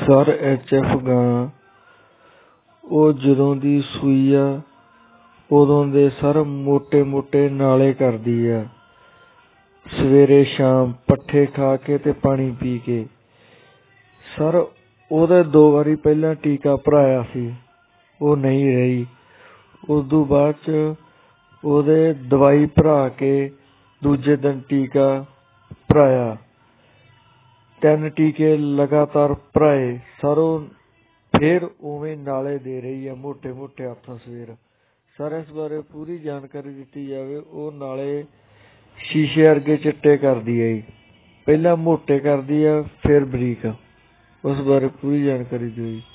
Sir HF ਗਾਂ ਉਹ ਜਦੋਂ ਦੀ ਸੂਈ ਆ ਉਦੋਂ ਦੇ ਸਰ ਮੋਟੇ ਮੋਟੇ ਨਾਲੇ ਕਰਦੀ ਆ, ਸਵੇਰੇ ਸ਼ਾਮ ਪੱਠੇ ਖਾ ਕੇ ਤੇ ਪਾਣੀ ਪੀ ਕੇ। ਸਰ ਉਹਦੇ 2 ਵਾਰੀ ਪਹਿਲਾਂ ਟੀਕਾ ਭਰਾਇਆ ਸੀ, ਉਹ ਨਹੀਂ ਰਹੀ। ਉਦੋਂ ਬਾਅਦ 'ਚ ਉਹਦੇ ਦਵਾਈ ਭਰਾ ਕੇ ਦੂਜੇ ਦਿਨ ਟੀਕਾ ਭਰਾਇਆ, 3 ਟੀਕੇ ਲਗਾਤਾਰ ਭਰਾਏ। ਸਰ ਉਹ ਫਿਰ ਉਵੇਂ ਨਾਲੇ ਦੇ ਰਹੀ ਆ, ਮੋਟੇ ਮੋਟੇ ਹੱਥ ਸਵੇਰ। ਸਰ ਇਸ ਬਾਰੇ ਪੂਰੀ ਜਾਣਕਾਰੀ ਦਿੱਤੀ ਜਾਵੇ। ਉਹ ਨਾਲੇ ਸ਼ੀਸ਼ੇ ਵਰਗੇ ਚਿੱਟੇ ਕਰਦੀ ਹੈ ਜੀ, ਪਹਿਲਾਂ ਮੋਟੇ ਕਰਦੀ ਆ ਫਿਰ ਬਰੀਕ। ਉਸ ਬਾਰੇ ਪੂਰੀ ਜਾਣਕਾਰੀ ਦਿਓ ਜੀ।